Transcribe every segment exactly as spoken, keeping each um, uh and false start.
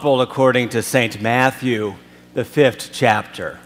Gospel according to Saint Matthew, the fifth chapter.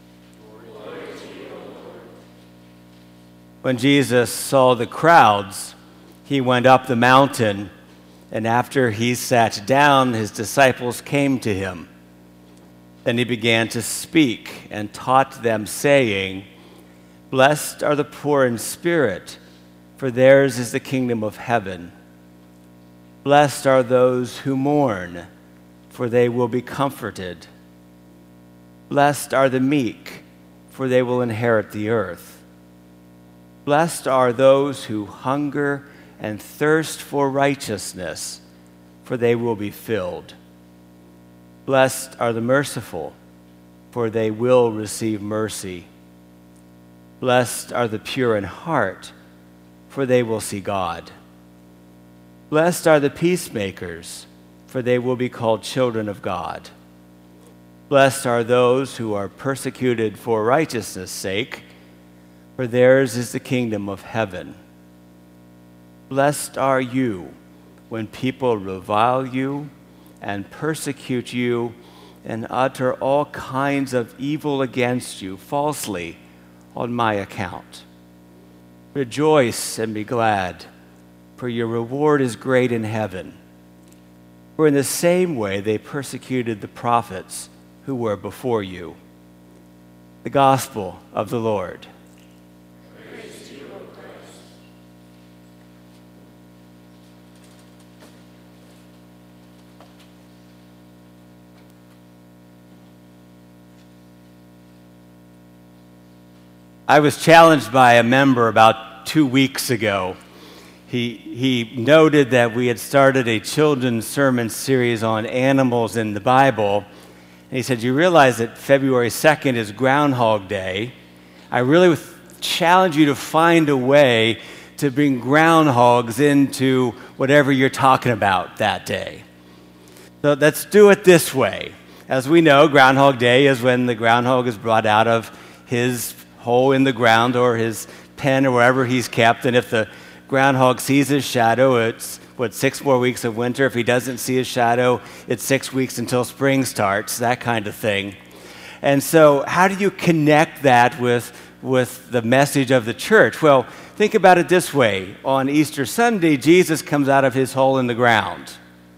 When Jesus saw the crowds, he went up the mountain, and after he sat down, his disciples came to him. Then he began to speak and taught them, saying, "Blessed are the poor in spirit, for theirs is the kingdom of heaven. Blessed are those who mourn, for they will be comforted. Blessed are the meek, for they will inherit the earth. Blessed are those who hunger and thirst for righteousness, for they will be filled. Blessed are the merciful, for they will receive mercy. Blessed are the pure in heart, for they will see God. Blessed are the peacemakers, for they will be called children of God. Blessed are those who are persecuted for righteousness' sake, for theirs is the kingdom of heaven. Blessed are you when people revile you and persecute you and utter all kinds of evil against you falsely on my account. Rejoice and be glad, for your reward is great in heaven. For in the same way they persecuted the prophets who were before you." The Gospel of the Lord. Praise to you, O Christ. I was challenged by a member about two weeks ago. He, he noted that we had started a children's sermon series on animals in the Bible. And he said, "You realize that February second is Groundhog Day. I really would challenge you to find a way to bring groundhogs into whatever you're talking about that day. So let's do it this way. As we know, Groundhog Day is when the groundhog is brought out of his hole in the ground or his pen or wherever he's kept. And if the groundhog sees his shadow, it's, what, six more weeks of winter. If he doesn't see his shadow, it's six weeks until spring starts, that kind of thing. And so how do you connect that with, with the message of the church? Well, think about it this way. On Easter Sunday, Jesus comes out of his hole in the ground.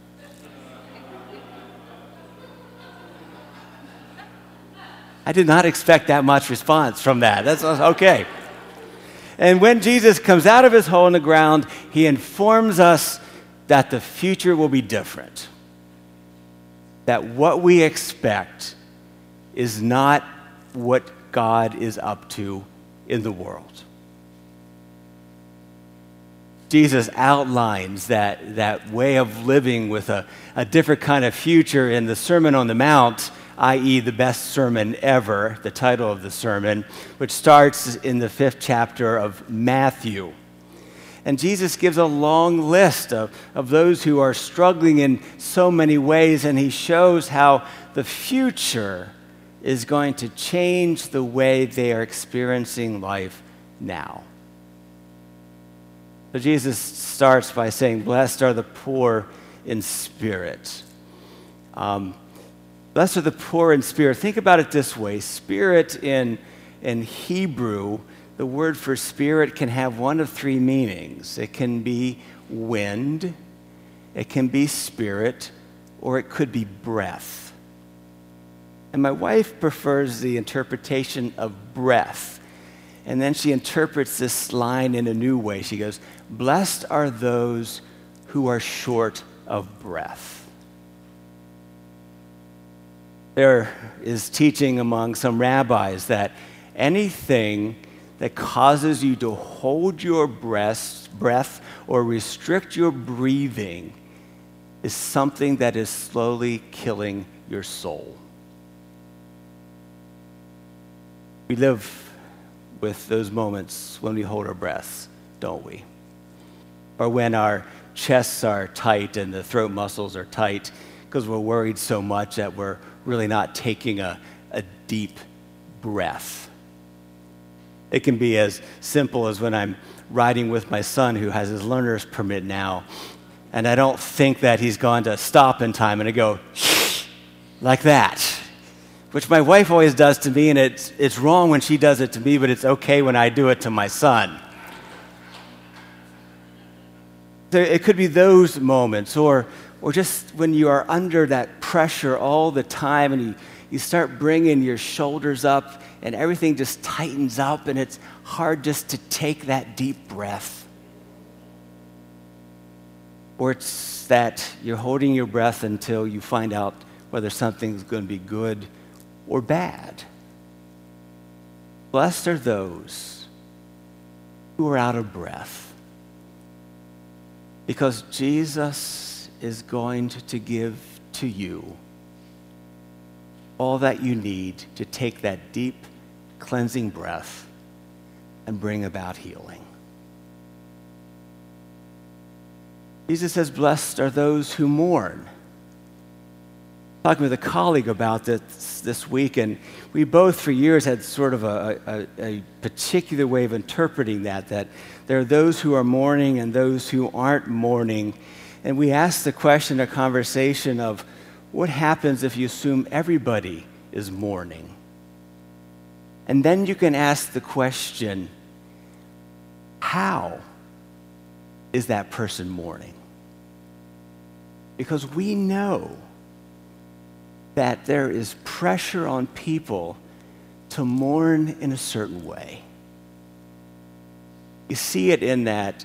I did not expect that much response from that. That's okay. And when Jesus comes out of his hole in the ground, he informs us that the future will be different. That what we expect is not what God is up to in the world. Jesus outlines that, that way of living with a, a different kind of future in the Sermon on the Mount, that is the best sermon ever, the title of the sermon, which starts in the fifth chapter of Matthew. And Jesus gives a long list of, of those who are struggling in so many ways, and he shows how the future is going to change the way they are experiencing life now. So Jesus starts by saying, "Blessed are the poor in spirit." Um, Blessed are the poor in spirit. Think about it this way. Spirit in, in Hebrew, the word for spirit can have one of three meanings. It can be wind, it can be spirit, or it could be breath. And my wife prefers the interpretation of breath. And then she interprets this line in a new way. She goes, "Blessed are those who are short of breath." There is teaching among some rabbis that anything that causes you to hold your breath, breath or restrict your breathing is something that is slowly killing your soul. We live with those moments when we hold our breaths, don't we? Or when our chests are tight and the throat muscles are tight because we're worried so much that we're really not taking a, a deep breath. It can be as simple as when I'm riding with my son who has his learner's permit now, and I don't think that he's gone to stop in time, and I go, shh, like that, which my wife always does to me, and it's, it's wrong when she does it to me, but it's okay when I do it to my son. There, it could be those moments, or, or just when you are under that pressure all the time and you, you start bringing your shoulders up and everything just tightens up and it's hard just to take that deep breath. Or it's that you're holding your breath until you find out whether something's going to be good or bad. Blessed are those who are out of breath, because Jesus is going to give to you all that you need to take that deep, cleansing breath and bring about healing. Jesus says, blessed are those who mourn. Talking with a colleague about this this week, and we both for years had sort of a, a, a particular way of interpreting that, that there are those who are mourning and those who aren't mourning. And we asked the question, a conversation of, what happens if you assume everybody is mourning? And then you can ask the question, how is that person mourning? Because we know that there is pressure on people to mourn in a certain way. You see it in that,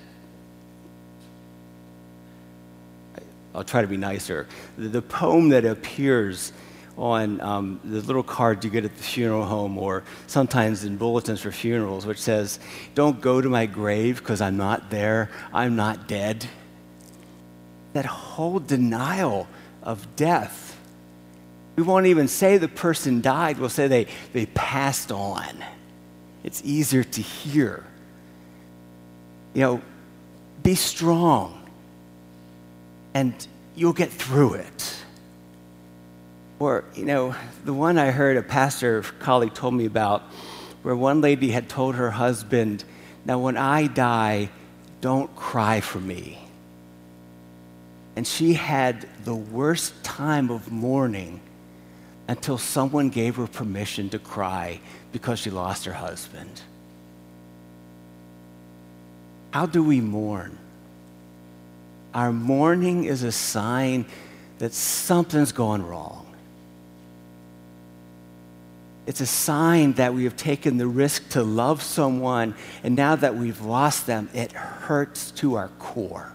I'll try to be nicer, the, the poem that appears on um, the little cards you get at the funeral home, or sometimes in bulletins for funerals, which says, don't go to my grave because I'm not there, I'm not dead. That whole denial of death. We won't even say the person died, we'll say they, they passed on. It's easier to hear. You know, be strong, and you'll get through it. Or, you know, the one I heard a pastor colleague told me about, where one lady had told her husband, now when I die, don't cry for me. And she had the worst time of mourning until someone gave her permission to cry because she lost her husband. How do we mourn? Our mourning is a sign that something's gone wrong. It's a sign that we have taken the risk to love someone, and now that we've lost them, it hurts to our core.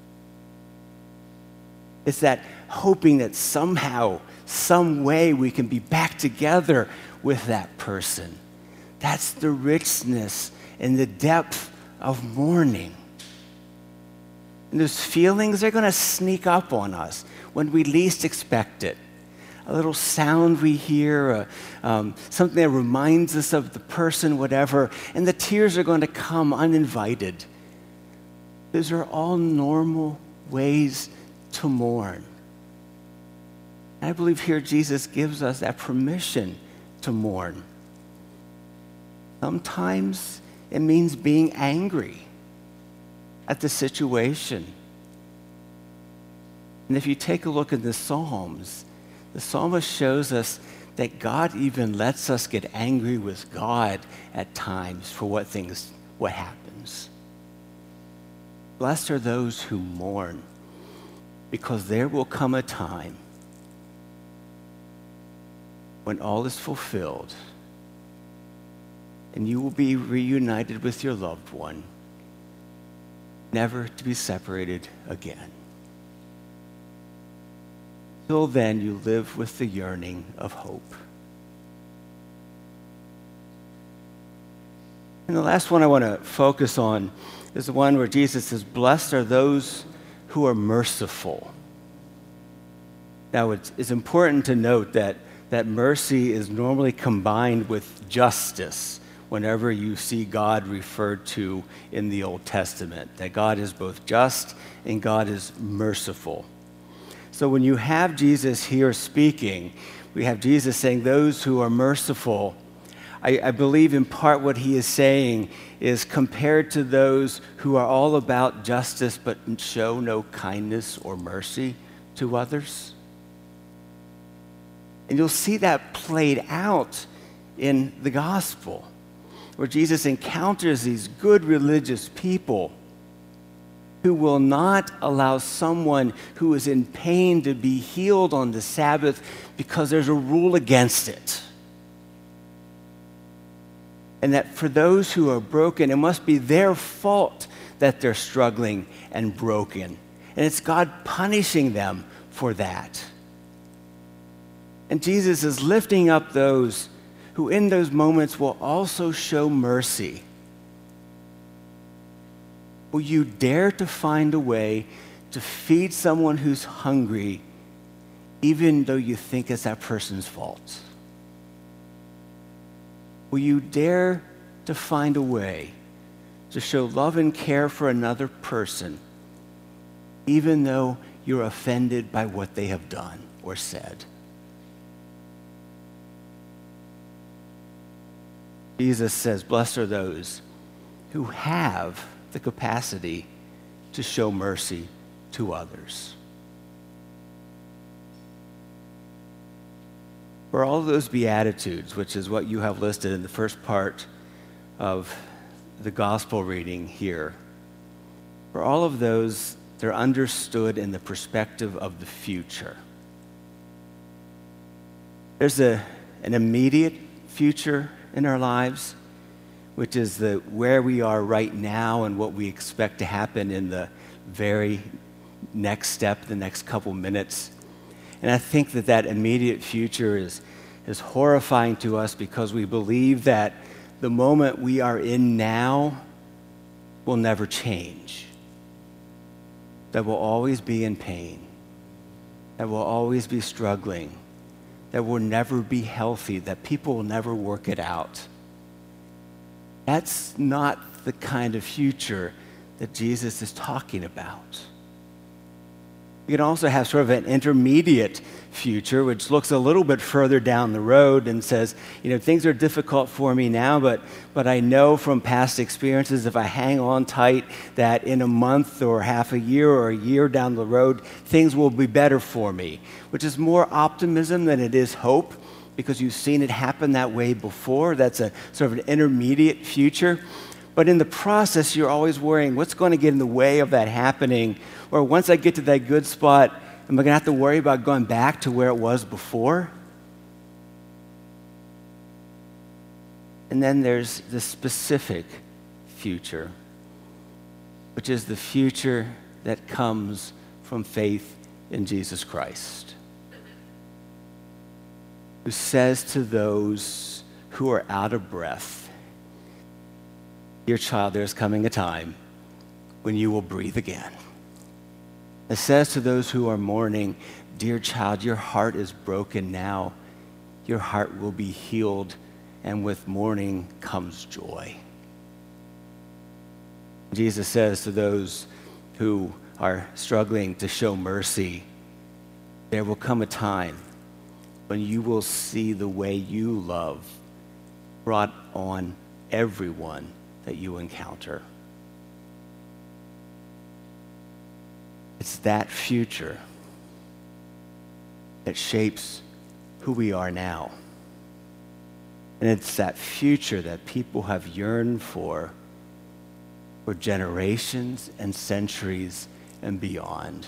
It's that hoping that somehow, some way we can be back together with that person. That's the richness and the depth of mourning. And those feelings, they're going to sneak up on us when we least expect it. A little sound we hear, uh, um, something that reminds us of the person, whatever, and the tears are going to come uninvited. Those are all normal ways to mourn. And I believe here Jesus gives us that permission to mourn. Sometimes it means being angry at the situation. And if you take a look at the Psalms, the psalmist shows us that God even lets us get angry with God at times for what things, what happens. Blessed are those who mourn, because there will come a time when all is fulfilled and you will be reunited with your loved one, never to be separated again. Till then, you live with the yearning of hope. And the last one I want to focus on is the one where Jesus says, blessed are those who are merciful. Now, it's, it's important to note that, that mercy is normally combined with justice whenever you see God referred to in the Old Testament, that God is both just and God is merciful. So when you have Jesus here speaking, we have Jesus saying, those who are merciful, I, I believe in part what he is saying is compared to those who are all about justice but show no kindness or mercy to others. And you'll see that played out in the gospel, where Jesus encounters these good religious people who will not allow someone who is in pain to be healed on the Sabbath because there's a rule against it. And that for those who are broken, it must be their fault that they're struggling and broken. And it's God punishing them for that. And Jesus is lifting up those who in those moments will also show mercy. Will you dare to find a way to feed someone who's hungry, even though you think it's that person's fault? Will you dare to find a way to show love and care for another person, even though you're offended by what they have done or said? Jesus says, blessed are those who have the capacity to show mercy to others. For all of those Beatitudes, which is what you have listed in the first part of the gospel reading here, for all of those, they're understood in the perspective of the future. There's a, an immediate future in our lives, which is the where we are right now and what we expect to happen in the very next step, the next couple minutes. And I think that that immediate future is, is horrifying to us because we believe that the moment we are in now will never change, that we'll always be in pain, that we'll always be struggling, that we'll never be healthy, that people will never work it out. That's not the kind of future that Jesus is talking about. You can also have sort of an intermediate future, which looks a little bit further down the road and says, you know, things are difficult for me now, but, but I know from past experiences, if I hang on tight, that in a month or half a year or a year down the road, things will be better for me, which is more optimism than it is hope, because you've seen it happen that way before. That's a sort of an intermediate future. But in the process, you're always worrying, what's going to get in the way of that happening? Or once I get to that good spot, am I going to have to worry about going back to where it was before? And then there's the specific future, which is the future that comes from faith in Jesus Christ, who says to those who are out of breath, dear child, there's coming a time when you will breathe again. It says to those who are mourning, dear child, your heart is broken now. Your heart will be healed, and with mourning comes joy. Jesus says to those who are struggling to show mercy, there will come a time when you will see the way you love brought on everyone that you encounter. It's that future that shapes who we are now. And it's that future that people have yearned for for generations and centuries and beyond.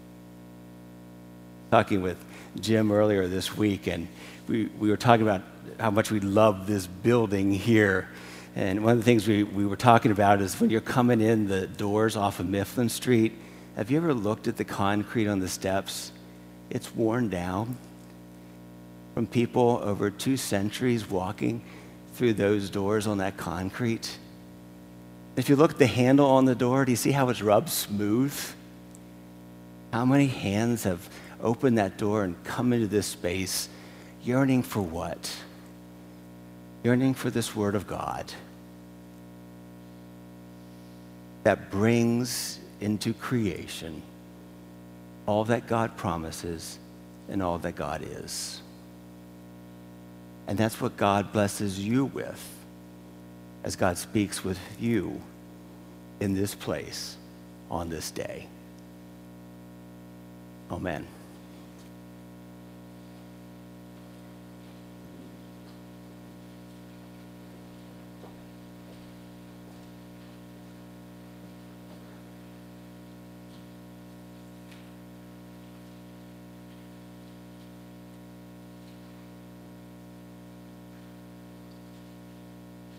Talking with Jim earlier this week, and we, we were talking about how much we love this building here. And one of the things we, we were talking about is when you're coming in the doors off of Mifflin Street, have you ever looked at the concrete on the steps? It's worn down from people over two centuries walking through those doors on that concrete. If you look at the handle on the door, do you see how it's rubbed smooth? How many hands have opened that door and come into this space yearning for what? Yearning for this Word of God that brings into creation all that God promises and all that God is. And that's what God blesses you with as God speaks with you in this place on this day. Amen.